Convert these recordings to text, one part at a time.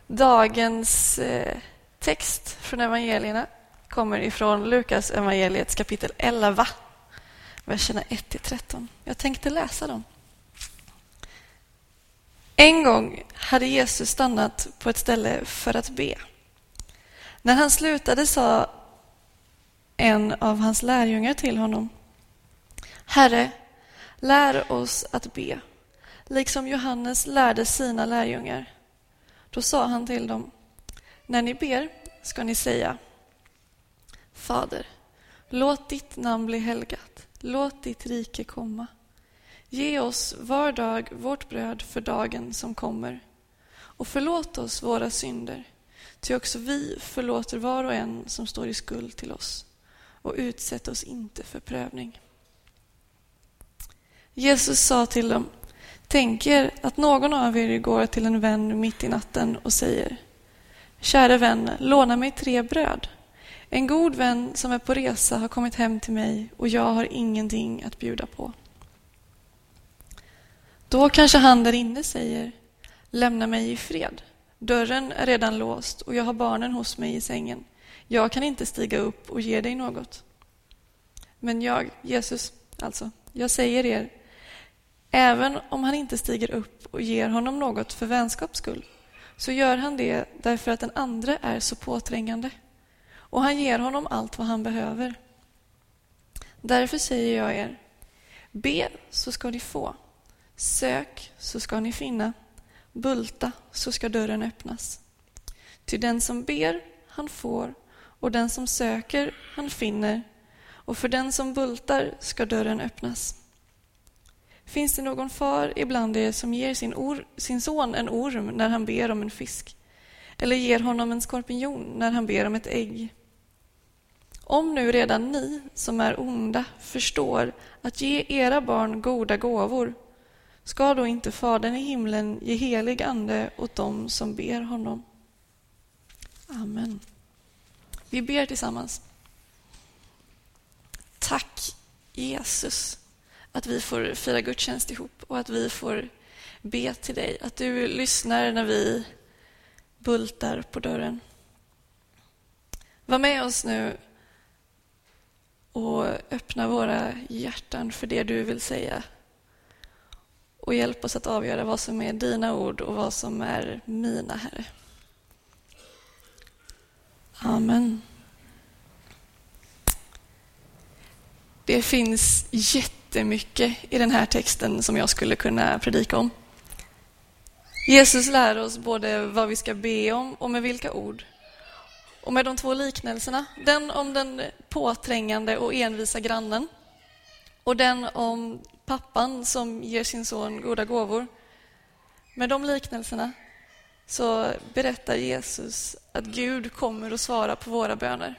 Dagens text från evangelierna kommer ifrån Lukas evangeliets kapitel 11, verserna 1-13. Jag tänkte läsa dem. En gång hade Jesus stannat på ett ställe för att be. När han slutade sa en av hans lärjungar till honom: Herre, lär oss att be, liksom Johannes lärde sina lärjungar. Då sa han till dem: när ni ber ska ni säga: Fader, låt ditt namn bli helgat, låt ditt rike komma. Ge oss var dag vårt bröd för dagen som kommer. Och förlåt oss våra synder, ty också vi förlåter var och en som står i skuld till oss. Och utsätt oss inte för prövning. Jesus sa till dem: tänk er att någon av er går till en vän mitt i natten och säger: kära vän, låna mig 3 bröd. En god vän som är på resa har kommit hem till mig och jag har ingenting att bjuda på. Då kanske han där inne säger: lämna mig i fred. Dörren är redan låst och jag har barnen hos mig i sängen. Jag kan inte stiga upp och ge dig något. Men jag, Jesus, jag säger er, även om han inte stiger upp och ger honom något för vänskaps skull, så gör han det därför att den andra är så påträngande. Och han ger honom allt vad han behöver. Därför säger jag er: be så ska ni få. Sök så ska ni finna. Bulta så ska dörren öppnas. Ty den som ber, han får. Och den som söker, han finner. Och för den som bultar ska dörren öppnas. Finns det någon far ibland er som ger sin son en orm när han ber om en fisk? Eller ger honom en skorpion när han ber om ett ägg? Om nu redan ni som är onda förstår att ge era barn goda gåvor, ska då inte Fadern i himlen ge helig ande åt dem som ber honom? Amen. Vi ber tillsammans. Tack Jesus att vi får fira gudstjänst ihop och att vi får be till dig. Att du lyssnar när vi bultar på dörren. Var med oss nu och öppna våra hjärtan för det du vill säga. Och hjälp oss att avgöra vad som är dina ord och vad som är mina, Herre. Amen. Det finns jättemycket i den här texten som jag skulle kunna predika om. Jesus lär oss både vad vi ska be om och med vilka ord. Och med de 2 liknelserna, den om den påträngande och envisa grannen och den om pappan som ger sin son goda gåvor. Med de liknelserna så berättar Jesus att Gud kommer att svara på våra böner.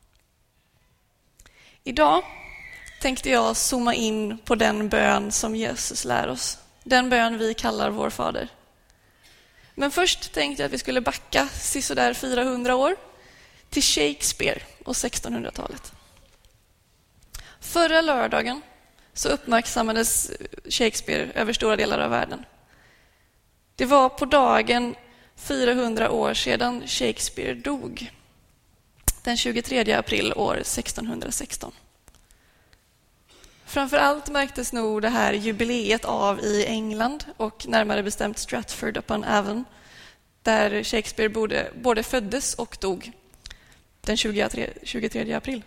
Idag tänkte jag zooma in på den bön som Jesus lär oss. Den bön vi kallar vår fader. Men först tänkte jag att vi skulle backa sådär 400 år till Shakespeare och 1600-talet. Förra lördagen så uppmärksammades Shakespeare över stora delar av världen. Det var på dagen 400 år sedan Shakespeare dog. Den 23 april år 1616. Framförallt märktes nog det här jubileet av i England och närmare bestämt Stratford-upon-Avon, där Shakespeare både föddes och dog den 23 april.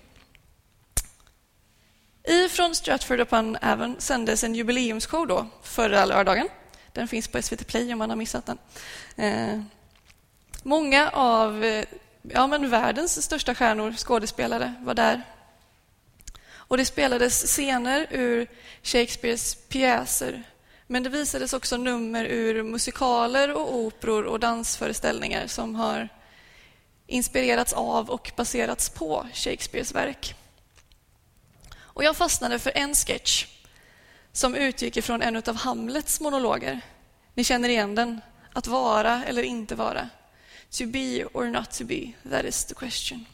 Ifrån Stratford-upon-Avon sändes en jubileumsshow då förra lördagen. Den finns på SVT Play om man har missat den. Många av världens största stjärnor, skådespelare, var där. Och det spelades scener ur Shakespeares pjäser. Men det visades också nummer ur musikaler och operor och dansföreställningar som har inspirerats av och baserats på Shakespeares verk. Och jag fastnade för en sketch som utgick ifrån en av Hamlets monologer. Ni känner igen den. Att vara eller inte vara. To be or not to be, that is the question.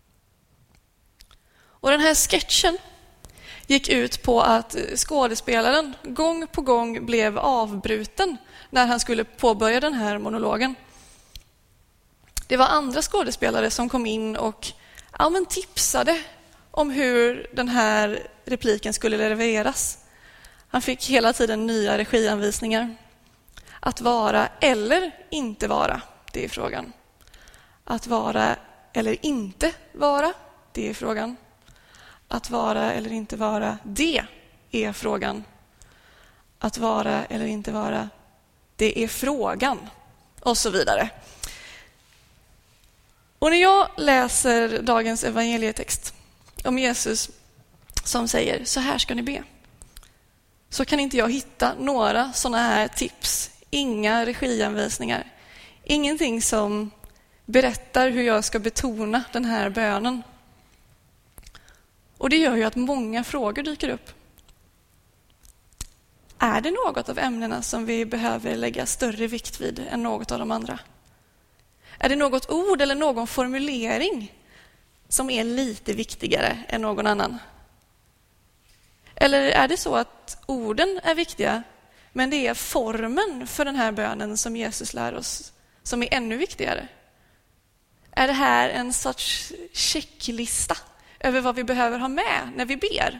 Och den här sketchen gick ut på att skådespelaren gång på gång blev avbruten när han skulle påbörja den här monologen. Det var andra skådespelare som kom in och tipsade om hur den här repliken skulle levereras. Han fick hela tiden nya regianvisningar. Att vara eller inte vara, det är frågan. Att vara eller inte vara, det är frågan. Att vara eller inte vara, det är frågan. Att vara eller inte vara, det är frågan. Och så vidare. Och när jag läser dagens evangelietext om Jesus som säger så här ska ni be, så kan inte jag hitta några sådana här tips, inga regianvisningar, ingenting som berättar hur jag ska betona den här bönen. Och det gör ju att många frågor dyker upp. Är det något av ämnena som vi behöver lägga större vikt vid än något av de andra? Är det något ord eller någon formulering som är lite viktigare än någon annan? Eller är det så att orden är viktiga, men det är formen för den här bönen som Jesus lär oss som är ännu viktigare? Är det här en sorts checklista över vad vi behöver ha med när vi ber?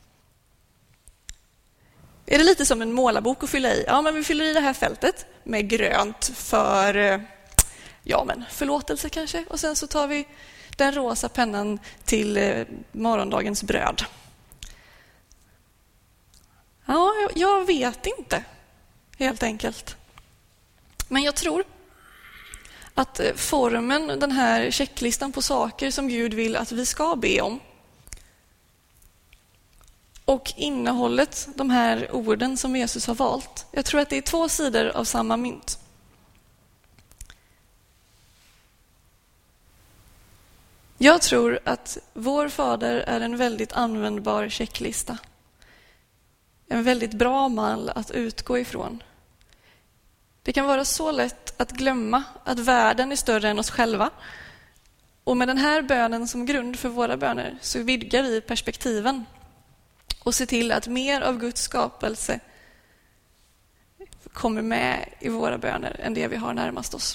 Är det lite som en målarbok att fylla i? Ja, men vi fyller i det här fältet med grönt för förlåtelse kanske. Och sen så tar vi den rosa pennan till morgondagens bröd. Ja, jag vet inte, helt enkelt. Men jag tror att formen, den här checklistan på saker som Gud vill att vi ska be om, och innehållet, de här orden som Jesus har valt, jag tror att det är två sidor av samma mynt. Jag tror att vår fader är en väldigt användbar checklista. En väldigt bra mall att utgå ifrån. Det kan vara så lätt att glömma att världen är större än oss själva. Och med den här bönen som grund för våra böner så vidgar vi perspektiven och ser till att mer av Guds skapelse kommer med i våra böner än det vi har närmast oss.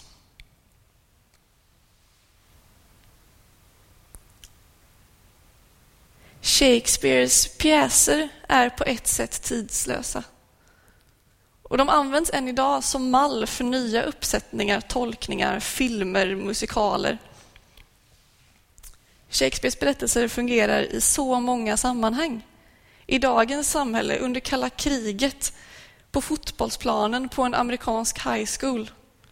Shakespeares pjäser är på ett sätt tidslösa. Och de används än idag som mall för nya uppsättningar, tolkningar, filmer, musikaler. Shakespeares berättelser fungerar i så många sammanhang. I dagens samhälle, under kalla kriget, på fotbollsplanen på en amerikansk high school.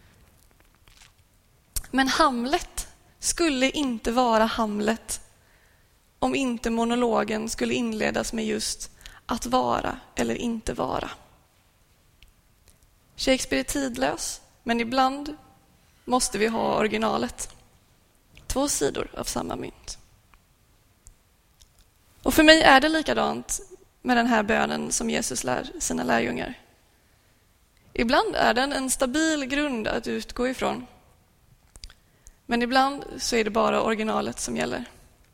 Men Hamlet skulle inte vara Hamlet om inte monologen skulle inledas med just att vara eller inte vara. Shakespeare är tidlös, men ibland måste vi ha originalet. Två sidor av samma mynt. Och för mig är det likadant med den här bönen som Jesus lär sina lärjungar. Ibland är den en stabil grund att utgå ifrån. Men ibland så är det bara originalet som gäller.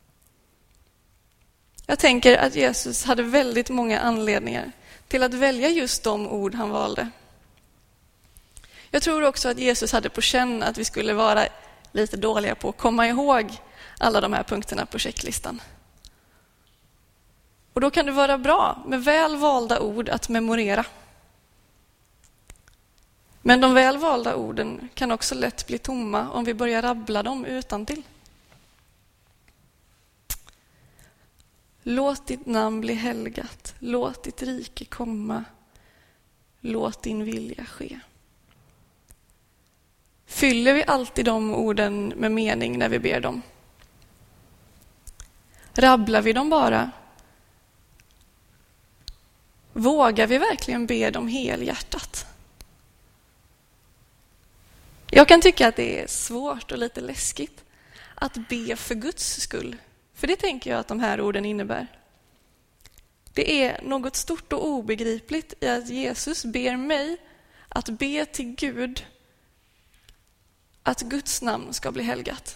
Jag tänker att Jesus hade väldigt många anledningar till att välja just de ord han valde. Jag tror också att Jesus hade på känn att vi skulle vara lite dåliga på att komma ihåg alla de här punkterna på checklistan. Och då kan det vara bra med väl valda ord att memorera. Men de väl valda orden kan också lätt bli tomma om vi börjar rabbla dem utantill. Låt ditt namn bli helgat, låt ditt rike komma, låt din vilja ske. Fyller vi alltid de orden med mening när vi ber dem? Rabblar vi dem bara? Vågar vi verkligen be dem helhjärtat? Jag kan tycka att det är svårt och lite läskigt att be för Guds skull. För det tänker jag att de här orden innebär. Det är något stort och obegripligt i att Jesus ber mig att be till Gud att Guds namn ska bli helgat.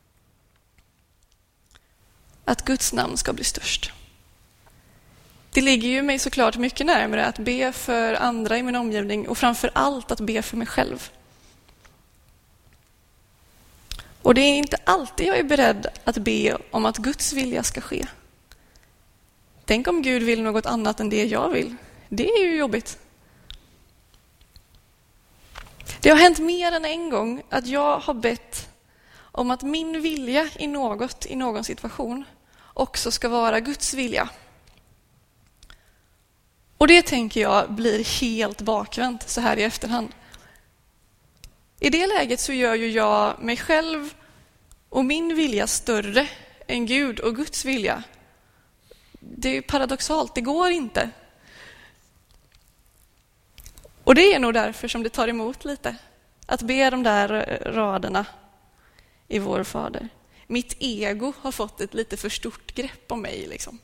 Att Guds namn ska bli störst. Det ligger ju mig såklart mycket närmare att be för andra i min omgivning och framför allt att be för mig själv. Och det är inte alltid jag är beredd att be om att Guds vilja ska ske. Tänk om Gud vill något annat än det jag vill. Det är ju jobbigt. Det har hänt mer än en gång att jag har bett om att min vilja i någon situation också ska vara Guds vilja. Och det tänker jag blir helt bakvänt så här i efterhand. I det läget så gör ju jag mig själv och min vilja större än Gud och Guds vilja. Det är paradoxalt, det går inte. Och det är nog därför som det tar emot lite. Att be de där raderna i Vår Fader. Mitt ego har fått ett lite för stort grepp om mig liksom.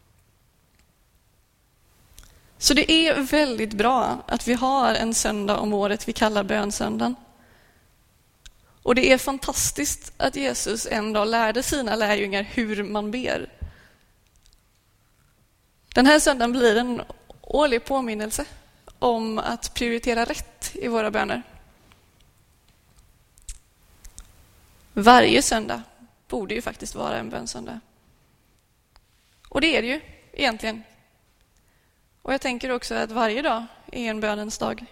Så det är väldigt bra att vi har en söndag om året vi kallar bönsöndagen. Och det är fantastiskt att Jesus en dag lärde sina lärjungar hur man ber. Den här söndagen blir en årlig påminnelse om att prioritera rätt i våra böner. Varje söndag borde ju faktiskt vara en bönsöndag. Och det är det ju egentligen. Och jag tänker också att varje dag är en bönens dag.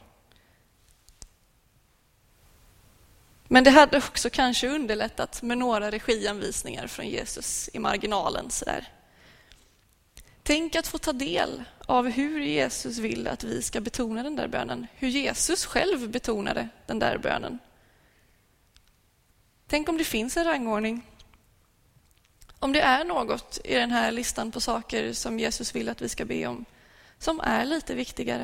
Men det hade också kanske underlättat med några regianvisningar från Jesus i marginalen. Sådär. Tänk att få ta del av hur Jesus vill att vi ska betona den där bönen. Hur Jesus själv betonade den där bönen. Tänk om det finns en rangordning. Om det är något i den här listan på saker som Jesus vill att vi ska be om som är lite viktigare.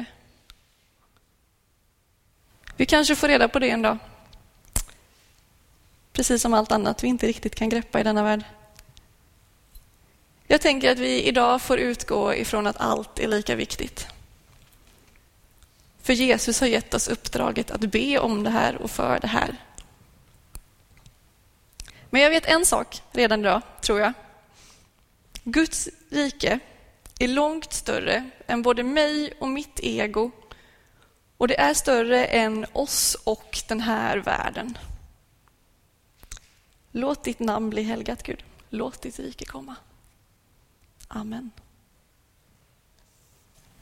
Vi kanske får reda på det en dag. Precis som allt annat vi inte riktigt kan greppa i denna värld. Jag tänker att vi idag får utgå ifrån att allt är lika viktigt. För Jesus har gett oss uppdraget att be om det här och för det här. Men jag vet en sak redan idag, tror jag. Guds rike är långt större än både mig och mitt ego. Och det är större än oss och den här världen. Låt ditt namn bli helgat, Gud. Låt ditt rike komma. Amen.